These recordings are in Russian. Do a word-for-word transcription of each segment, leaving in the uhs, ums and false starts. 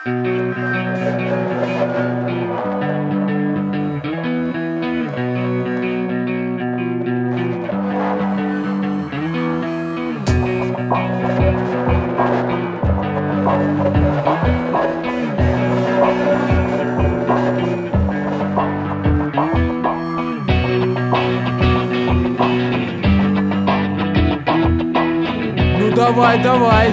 Давай, давай.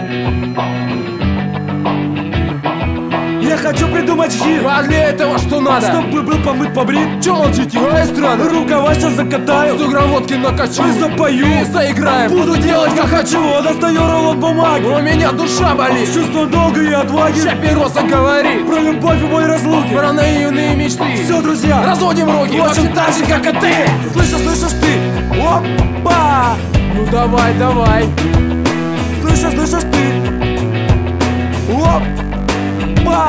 Я хочу придумать хит. А для этого что надо? Чтобы был помыт, побрит. Чё молчите? Ай, странно. Рукава сейчас закатаю, сто грамм водки накачу и запою, и заиграем. буду делать как хочу. Достаю рулон бумаги, у меня душа болит. с чувством долга и отваги. Ща Пероса говорит про любовь и мой разлуки, про наивные мечты. Все, друзья, разводим руки. в общем так же, как и ты. Слышишь, слышишь ты? Опа! Ну давай, давай. Слышишь, слышишь ты? Опа!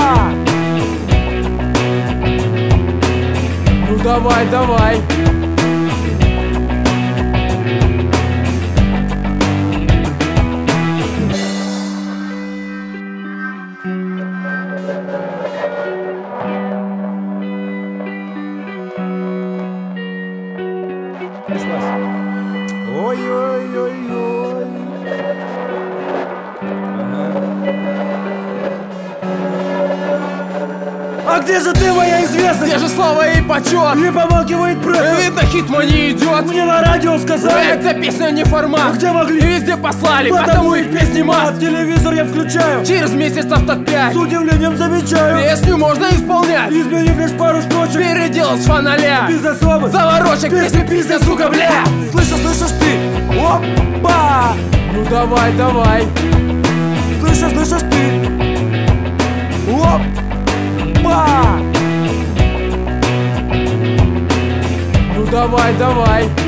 Ну давай, давай. Ой-ой-ой-ой. А где же ты, моя известность? Где же слава и почет? Не помалкивает пресса. Видно, хит мой не идет. Мне на радио сказали, эта песня не формат. где могли, И везде послали, потому потому их песни мат. телевизор я включаю, Через месяцев так пять с удивлением замечаю, песню можно исполнять, изменив лишь пару строчек, переделал с фоналя, без особых заворочек, песни пиздец, сука, бля. Слышишь, слышишь ты? Опа! Ну давай, давай. Слышишь, слышишь ты? Опа! Ну давай, давай.